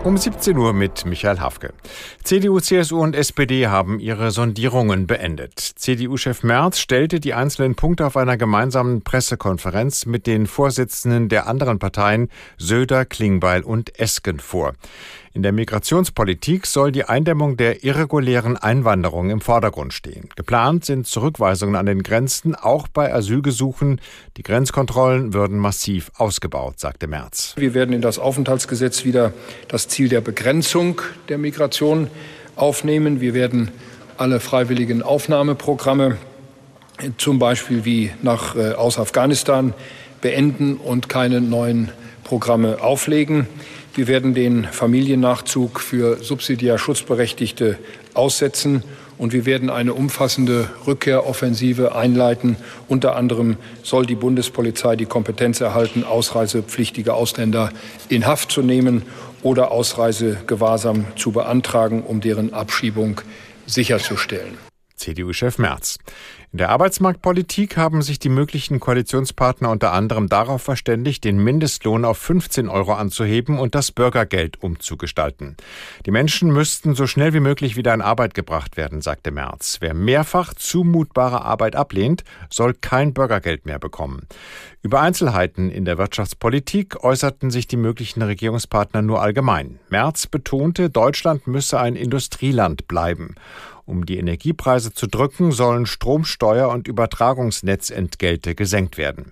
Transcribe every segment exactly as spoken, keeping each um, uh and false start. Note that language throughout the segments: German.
Um siebzehn Uhr mit Michael Hafke. C D U, C S U und S P D haben ihre Sondierungen beendet. C D U-Chef Merz stellte die einzelnen Punkte auf einer gemeinsamen Pressekonferenz mit den Vorsitzenden der anderen Parteien Söder, Klingbeil und Esken vor. In der Migrationspolitik soll die Eindämmung der irregulären Einwanderung im Vordergrund stehen. Geplant sind Zurückweisungen an den Grenzen, auch bei Asylgesuchen. Die Grenzkontrollen würden massiv ausgebaut, sagte Merz. Wir werden in das Aufenthaltsgesetz wieder das Ziel der Begrenzung der Migration aufnehmen. Wir werden alle freiwilligen Aufnahmeprogramme, zum Beispiel wie nach äh, aus Afghanistan, beenden und keine neuen Programme auflegen. Wir werden den Familiennachzug für subsidiär Schutzberechtigte aussetzen und wir werden eine umfassende Rückkehroffensive einleiten. Unter anderem soll die Bundespolizei die Kompetenz erhalten, ausreisepflichtige Ausländer in Haft zu nehmen oder Ausreisegewahrsam zu beantragen, um deren Abschiebung sicherzustellen. C D U-Chef Merz. In der Arbeitsmarktpolitik haben sich die möglichen Koalitionspartner unter anderem darauf verständigt, den Mindestlohn auf fünfzehn Euro anzuheben und das Bürgergeld umzugestalten. Die Menschen müssten so schnell wie möglich wieder in Arbeit gebracht werden, sagte Merz. Wer mehrfach zumutbare Arbeit ablehnt, soll kein Bürgergeld mehr bekommen. Über Einzelheiten in der Wirtschaftspolitik äußerten sich die möglichen Regierungspartner nur allgemein. Merz betonte, Deutschland müsse ein Industrieland bleiben. Um die Energiepreise zu drücken, sollen Stromsteuer und Übertragungsnetzentgelte gesenkt werden.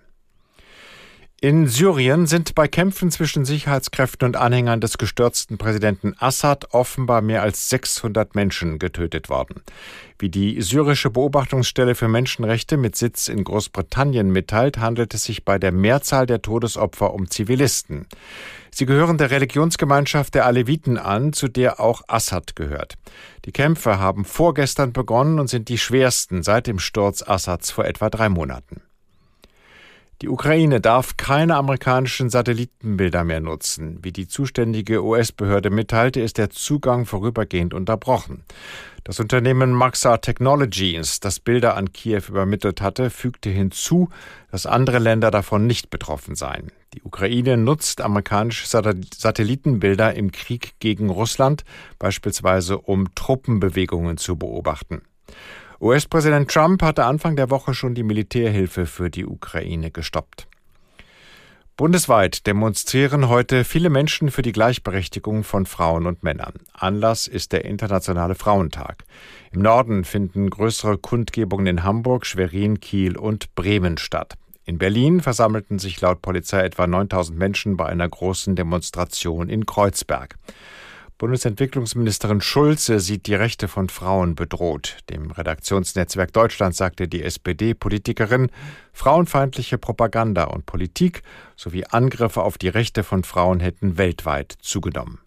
In Syrien sind bei Kämpfen zwischen Sicherheitskräften und Anhängern des gestürzten Präsidenten Assad offenbar mehr als sechshundert Menschen getötet worden. Wie die syrische Beobachtungsstelle für Menschenrechte mit Sitz in Großbritannien mitteilt, handelt es sich bei der Mehrzahl der Todesopfer um Zivilisten. Sie gehören der Religionsgemeinschaft der Aleviten an, zu der auch Assad gehört. Die Kämpfe haben vorgestern begonnen und sind die schwersten seit dem Sturz Assads vor etwa drei Monaten. Die Ukraine darf keine amerikanischen Satellitenbilder mehr nutzen. Wie die zuständige U S-Behörde mitteilte, ist der Zugang vorübergehend unterbrochen. Das Unternehmen Maxar Technologies, das Bilder an Kiew übermittelt hatte, fügte hinzu, dass andere Länder davon nicht betroffen seien. Die Ukraine nutzt amerikanische Satellitenbilder im Krieg gegen Russland, beispielsweise um Truppenbewegungen zu beobachten. U S-Präsident Trump hatte Anfang der Woche schon die Militärhilfe für die Ukraine gestoppt. Bundesweit demonstrieren heute viele Menschen für die Gleichberechtigung von Frauen und Männern. Anlass ist der Internationale Frauentag. Im Norden finden größere Kundgebungen in Hamburg, Schwerin, Kiel und Bremen statt. In Berlin versammelten sich laut Polizei etwa neuntausend Menschen bei einer großen Demonstration in Kreuzberg. Bundesentwicklungsministerin Schulze sieht die Rechte von Frauen bedroht. Dem Redaktionsnetzwerk Deutschland sagte die S P D-Politikerin, frauenfeindliche Propaganda und Politik sowie Angriffe auf die Rechte von Frauen hätten weltweit zugenommen.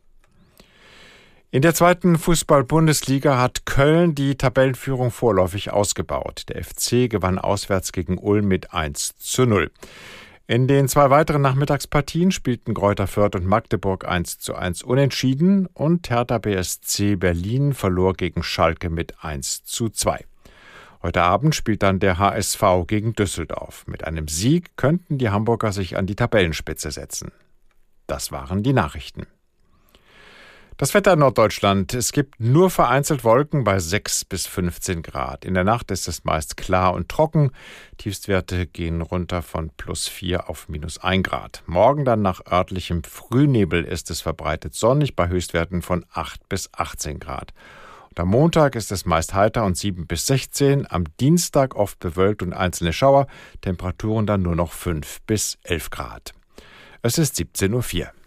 In der zweiten Fußball-Bundesliga hat Köln die Tabellenführung vorläufig ausgebaut. Der F C gewann auswärts gegen Ulm mit eins zu null. In den zwei weiteren Nachmittagspartien spielten Greuther Fürth und Magdeburg eins zu eins unentschieden und Hertha B S C Berlin verlor gegen Schalke mit eins zu zwei. Heute Abend spielt dann der H S V gegen Düsseldorf. Mit einem Sieg könnten die Hamburger sich an die Tabellenspitze setzen. Das waren die Nachrichten. Das Wetter in Norddeutschland. Es gibt nur vereinzelt Wolken bei sechs bis fünfzehn Grad. In der Nacht ist es meist klar und trocken. Tiefstwerte gehen runter von plus vier auf minus ein Grad. Morgen dann nach örtlichem Frühnebel ist es verbreitet sonnig bei Höchstwerten von acht bis achtzehn Grad. Und am Montag ist es meist heiter und sieben bis sechzehn. Am Dienstag oft bewölkt und einzelne Schauer. Temperaturen dann nur noch fünf bis elf Grad. Es ist siebzehn Uhr vier.